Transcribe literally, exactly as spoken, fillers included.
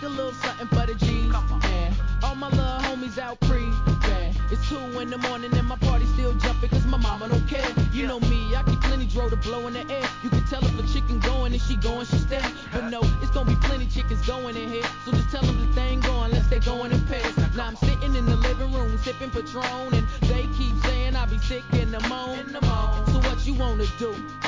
a little something for the G's. And all my little homies out pre-band. It's two in the morning and my party still jumping cause my mama don't care. You know me, I keep plenty dro to blow in the air. You can tell if a chicken going and she going, she stay. But no, it's gonna be plenty chickens going in here. So just tell them the thing going, unless they going in pairs. Now I'm sitting in the living room sipping Patron and they keep saying I be sick in the moan. So what you wanna do?